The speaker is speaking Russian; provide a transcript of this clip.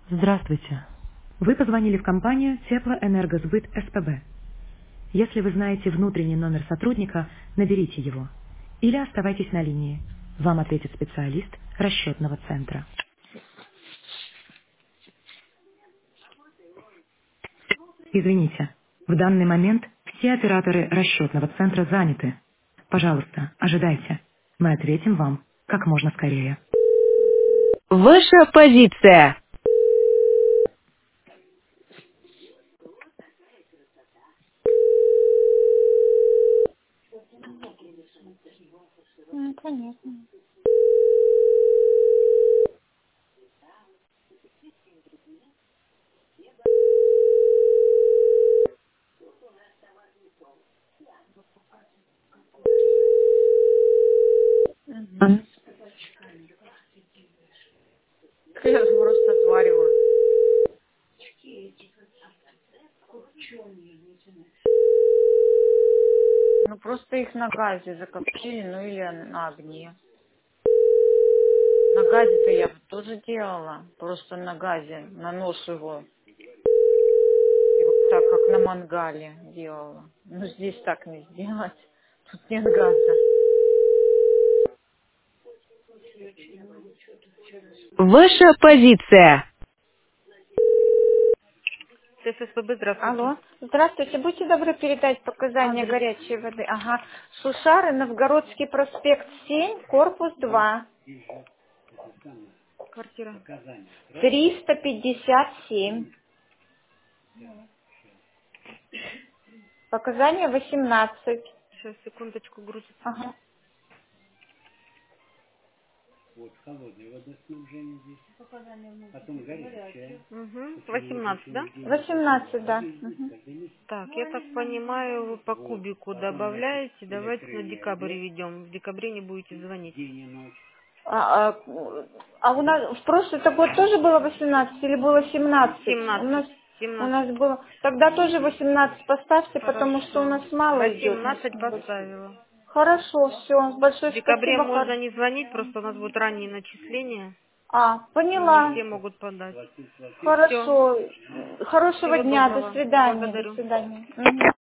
Здравствуйте. Вы позвонили в компанию Теплоэнергосбыт СПБ. Если вы знаете внутренний номер сотрудника, наберите его. Или оставайтесь на линии. Вам ответит специалист расчетного центра. Извините, в данный момент все операторы расчетного центра заняты. Пожалуйста, ожидайте. Мы ответим вам как можно скорее. Ваша позиция. Понятно. Угу. Я же просто свариваю. Ну просто их на газе закоптили, ну или на огне. На газе-то я бы тоже делала. Просто на газе, на нож его. И вот так, как на мангале делала. Ну здесь так не сделать. Тут нет газа. Ваша позиция. ССПБ, здравствуйте. Алло. Здравствуйте. Будьте добры передать показания Адрес. горячей воды. Ага. Сушары, Новгородский проспект 7, корпус 2. Квартира. 357. Показания 18. Сейчас, секундочку, грузится. Ага. Угу. 18, да? 18, да. Мгм. Так, я так понимаю, вы по кубику добавляете. Давайте на декабрь ведем. В декабре не будете звонить. А, а, а у нас в прошлый-то год тоже было 18 или было 17? 17. У 17. нас было. Тогда тоже 18 поставьте, потому что у Хорошо. нас мало идет. 18 поставила. Хорошо, все. В Большое декабре спасибо. можно не звонить, просто у нас будут ранние начисления. И не Поняла. все могут подать. Все. Хорошо. Хорошего Всего дня. До доброго. свидания. До Благодарю. свидания. Мгм.